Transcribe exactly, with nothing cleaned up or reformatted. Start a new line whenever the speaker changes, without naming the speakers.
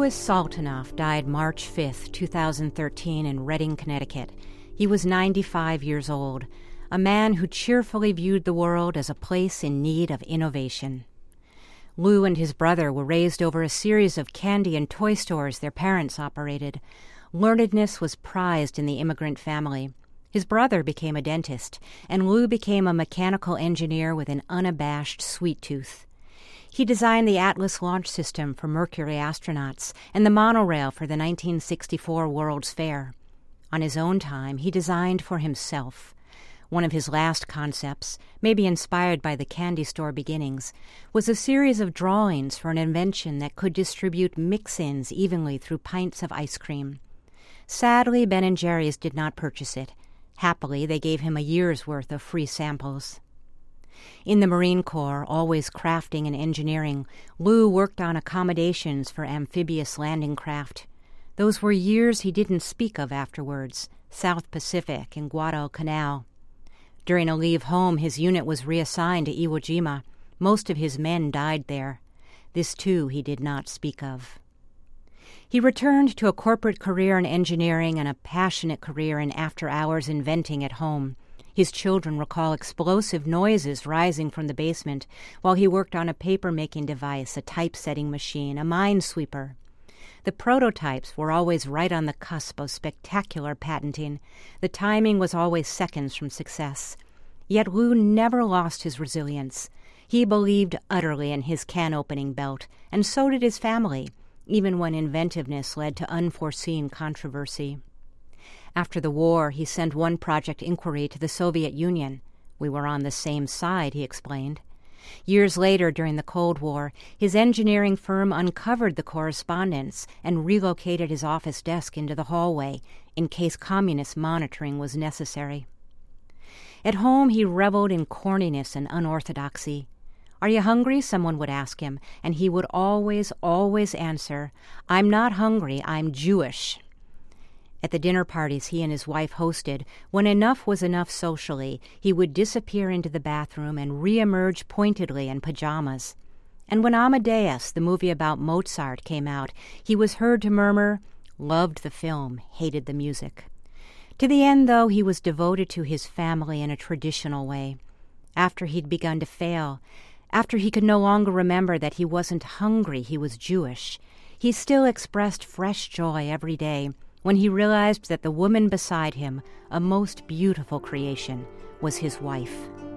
Louis Saltinoff died March fifth, two thousand thirteen in Redding, Connecticut. He was ninety-five years old, a man who cheerfully viewed the world as a place in need of innovation. Lou and his brother were raised over a series of candy and toy stores their parents operated. Learnedness was prized in the immigrant family. His brother became a dentist, and Lou became a mechanical engineer with an unabashed sweet tooth. He designed the Atlas launch system for Mercury astronauts and the monorail for the nineteen sixty-four World's Fair. On his own time, he designed for himself. One of his last concepts, maybe inspired by the candy store beginnings, was a series of drawings for an invention that could distribute mix-ins evenly through pints of ice cream. Sadly, Ben and Jerry's did not purchase it. Happily, they gave him a year's worth of free samples. In the Marine Corps, always crafting and engineering, Lou worked on accommodations for amphibious landing craft. Those were years he didn't speak of afterwards, South Pacific and Guadalcanal. During a leave home, his unit was reassigned to Iwo Jima. Most of his men died there. This, too, he did not speak of. He returned to a corporate career in engineering and a passionate career in after-hours inventing at home. His children recall explosive noises rising from the basement while he worked on a paper-making device, a typesetting machine, a minesweeper. The prototypes were always right on the cusp of spectacular patenting. The timing was always seconds from success. Yet Lou never lost his resilience. He believed utterly in his can-opening belt, and so did his family, even when inventiveness led to unforeseen controversy. After the war, he sent one project inquiry to the Soviet Union. We were on the same side, he explained. Years later, during the Cold War, his engineering firm uncovered the correspondence and relocated his office desk into the hallway in case communist monitoring was necessary. At home, he reveled in corniness and unorthodoxy. "Are you hungry?" someone would ask him, and he would always, always answer, "I'm not hungry, I'm Jewish." At the dinner parties he and his wife hosted, when enough was enough socially, he would disappear into the bathroom and reemerge pointedly in pajamas. And when Amadeus, the movie about Mozart, came out, he was heard to murmur, "Loved the film, hated the music." To the end, though, he was devoted to his family in a traditional way. After he'd begun to fail, after he could no longer remember that he wasn't hungry, he was Jewish, he still expressed fresh joy every day when he realized that the woman beside him, a most beautiful creation, was his wife.